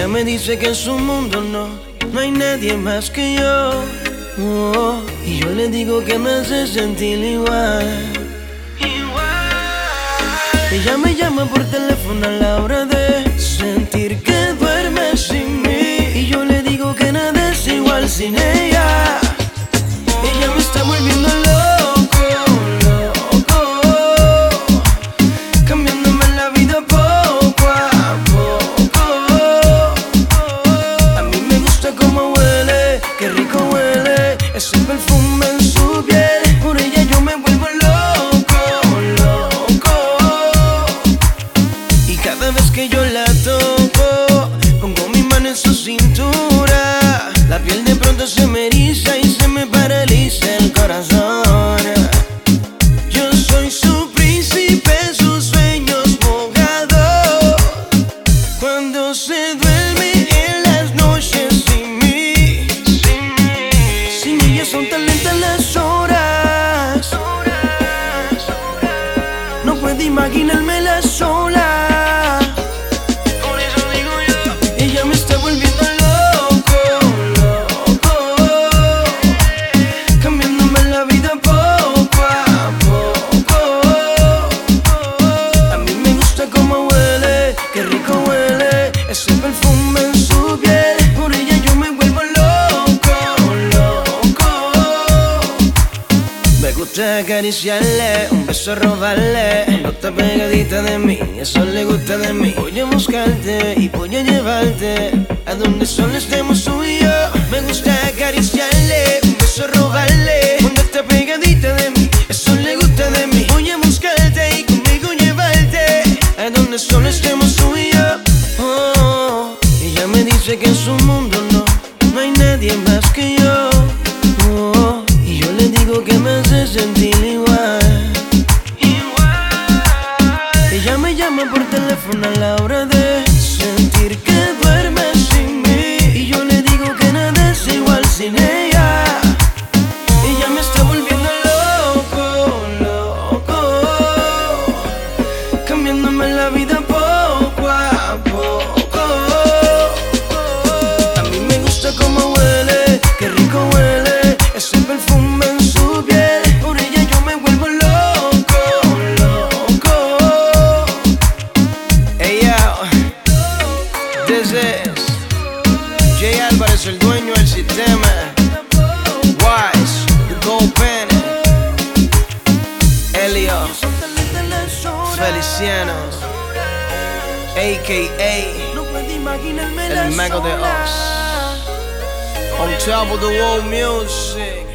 Ella me dice que en su mundo no hay nadie más que yo. Y yo le digo que me hace sentir igual. Ella me llama por teléfono a la hora de sentir que duerme sin mí. Y yo le digo que nada es igual sin ella. Ella me está volviendo loco, cambiándome la vida poco a poco. A mí me gusta cómo huele, qué rico huele ese perfume en su piel. Por ella yo me vuelvo loco. Y cada vez que yo la toco, pongo mi mano en su cintura. La piel de pronto se me eriza y se me paraliza el corazón. Yo soy su príncipe, sus sueños mojados. Cuando se duerme en las noches sin mí. Sin ella son tan lentas las horas. No puedo imaginármela sola. Por eso digo yo, ella me está volviendo ese perfume en su piel. Por ella yo me vuelvo loco. Me gusta acariciarle, un beso robarle. No está pegadita de mí, eso le gusta de mí. Voy a buscarte y voy a llevarte a donde solo estemos tú y yo. Me gusta acariciarle, un beso robarle. Cuando está pegadita de mí, eso le gusta de mí. Voy a buscarte y conmigo llevarte a donde solo estemos tú y yo. Ella me dice que en su mundo no hay nadie más que yo. Y yo le digo que me hace sentir igual. Ella me llama por teléfono a la hora de sentir que duerme sin mí. Y yo le digo que nada es igual sin ella. Ella me está volviendo loco, cambiándome la vida poco a poco. A mí me gusta cómo huele, qué rico huele ese perfume en su piel. Por ella yo me vuelvo loco. Hey yo, this is Jay Álvarez, el dueño del sistema. Wise, the Gold Pen, Elio Feliciano, a.k.a. el Mago de Oz. On top of the world music.